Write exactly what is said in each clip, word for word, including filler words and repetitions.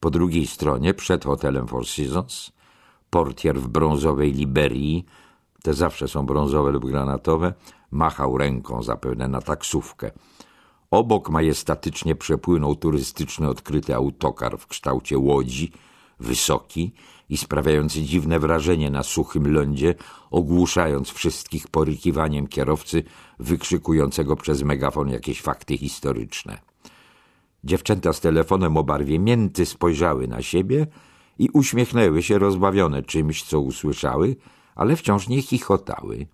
Po drugiej stronie, przed hotelem Four Seasons, portier w brązowej liberii, te zawsze są brązowe lub granatowe, machał ręką zapewne na taksówkę. Obok majestatycznie przepłynął turystyczny odkryty autokar w kształcie łodzi, wysoki i sprawiający dziwne wrażenie na suchym lądzie, ogłuszając wszystkich porykiwaniem kierowcy wykrzykującego przez megafon jakieś fakty historyczne. Dziewczęta z telefonem o barwie mięty spojrzały na siebie i uśmiechnęły się rozbawione czymś, co usłyszały, ale wciąż nie chichotały.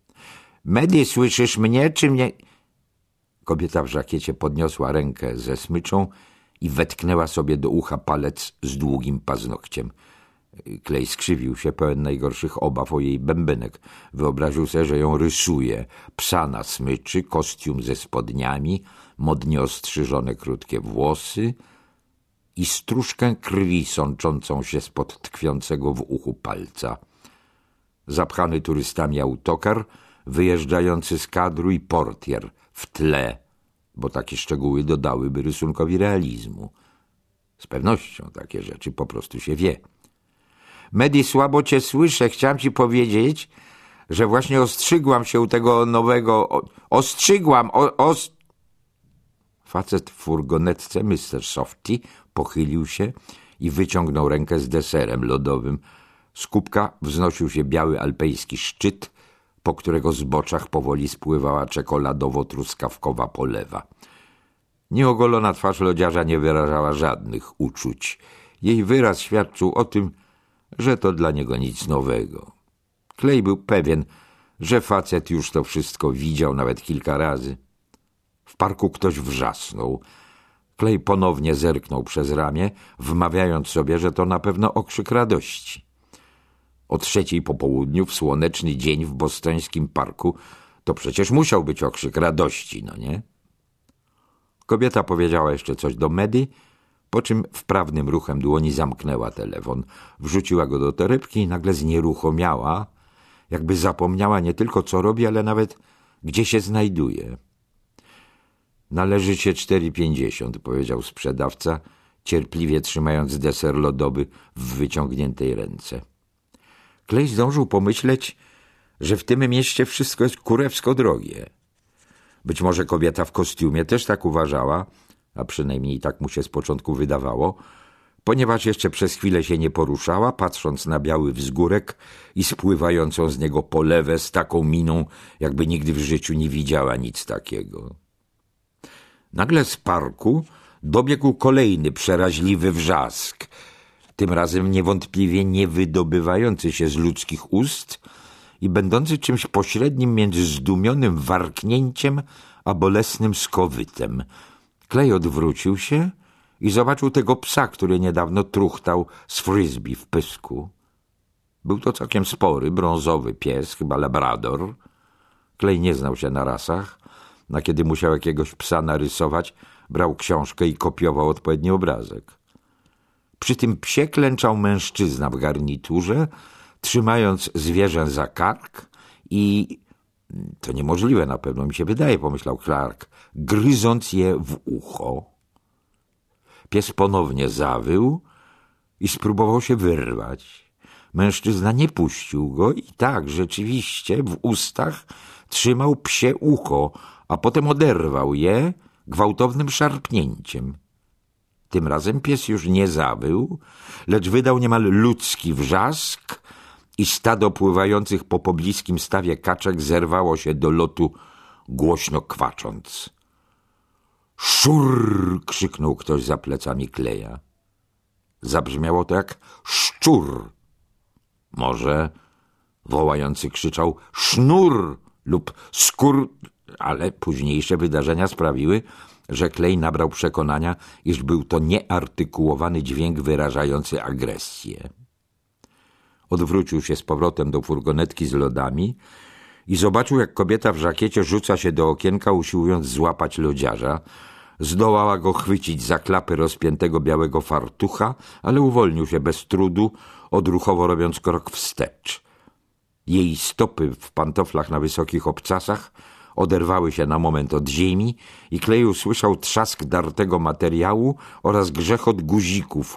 — Medy, słyszysz mnie, czy mnie... Kobieta w żakiecie podniosła rękę ze smyczą i wetknęła sobie do ucha palec z długim paznokciem. Clay skrzywił się, pełen najgorszych obaw o jej bębenek. Wyobraził sobie, że ją rysuje. Psa na smyczy, kostium ze spodniami, modnie ostrzyżone krótkie włosy i stróżkę krwi sączącą się spod tkwiącego w uchu palca. Zapchany turystami autokar, wyjeżdżający z kadru i portier w tle, bo takie szczegóły dodałyby rysunkowi realizmu. Z pewnością takie rzeczy po prostu się wie. — Medy, słabo cię słyszę. Chciałam ci powiedzieć, że właśnie ostrzygłam się u tego nowego... O, ostrzygłam! O, os... Facet w furgonetce, mister Softy, pochylił się i wyciągnął rękę z deserem lodowym. Z kubka wznosił się biały alpejski szczyt, po którego zboczach powoli spływała czekoladowo-truskawkowa polewa. Nieogolona twarz lodziarza nie wyrażała żadnych uczuć. Jej wyraz świadczył o tym, że to dla niego nic nowego. Clay był pewien, że facet już to wszystko widział nawet kilka razy. W parku ktoś wrzasnął. Clay ponownie zerknął przez ramię, wmawiając sobie, że to na pewno okrzyk radości. O trzeciej po południu, w słoneczny dzień w bostońskim parku, to przecież musiał być okrzyk radości, no nie? Kobieta powiedziała jeszcze coś do Medy, po czym wprawnym ruchem dłoni zamknęła telefon, wrzuciła go do torebki i nagle znieruchomiała, jakby zapomniała nie tylko co robi, ale nawet gdzie się znajduje. — Należycie cztery pięćdziesiąt, powiedział sprzedawca, cierpliwie trzymając deser lodowy w wyciągniętej ręce. Clay zdążył pomyśleć, że w tym mieście wszystko jest kurewsko drogie. Być może kobieta w kostiumie też tak uważała, a przynajmniej tak mu się z początku wydawało, ponieważ jeszcze przez chwilę się nie poruszała, patrząc na biały wzgórek i spływającą z niego polewę z taką miną, jakby nigdy w życiu nie widziała nic takiego. Nagle z parku dobiegł kolejny przeraźliwy wrzask, tym razem niewątpliwie nie wydobywający się z ludzkich ust i będący czymś pośrednim między zdumionym warknięciem a bolesnym skowytem. Clay odwrócił się i zobaczył tego psa, który niedawno truchtał z frisbee w pysku. Był to całkiem spory, brązowy pies, chyba labrador. Clay nie znał się na rasach, a kiedy musiał jakiegoś psa narysować, brał książkę i kopiował odpowiedni obrazek. Przy tym psie klęczał mężczyzna w garniturze, trzymając zwierzę za kark i... To niemożliwe na pewno, mi się wydaje, pomyślał Clark, gryząc je w ucho. Pies ponownie zawył i spróbował się wyrwać. Mężczyzna nie puścił go i tak, rzeczywiście, w ustach trzymał psie ucho, a potem oderwał je gwałtownym szarpnięciem. Tym razem pies już nie zawył, lecz wydał niemal ludzki wrzask i stado pływających po pobliskim stawie kaczek zerwało się do lotu, głośno kwacząc. Szur! Krzyknął ktoś za plecami Claya. Zabrzmiało to jak szczur. Może wołający krzyczał sznur lub skór, ale późniejsze wydarzenia sprawiły, że Clay nabrał przekonania, iż był to nieartykułowany dźwięk wyrażający agresję. Odwrócił się z powrotem do furgonetki z lodami i zobaczył, jak kobieta w żakiecie rzuca się do okienka, usiłując złapać lodziarza. Zdołała go chwycić za klapy rozpiętego białego fartucha, ale uwolnił się bez trudu, odruchowo robiąc krok wstecz. Jej stopy w pantoflach na wysokich obcasach oderwały się na moment od ziemi i Clay usłyszał trzask dartego materiału oraz grzechot guzików